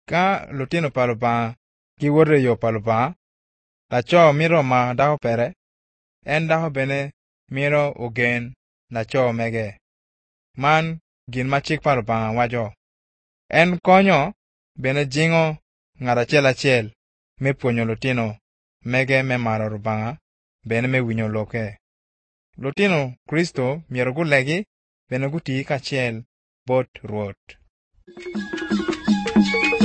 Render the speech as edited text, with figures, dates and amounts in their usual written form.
Ka lutino pa Lubanga giwoto yo pa Lubanga, laco mito ma dako pede, en dako bene mito ogen laco mege. Man gin ma cik pa Lubanga waco. En konyo bene jingo ngat acel acel me pwonyo lutino mege me maro Lubanga bene me winyo loke. Lutino Kristo myero gulegi bene guti kacel bot Ruoth.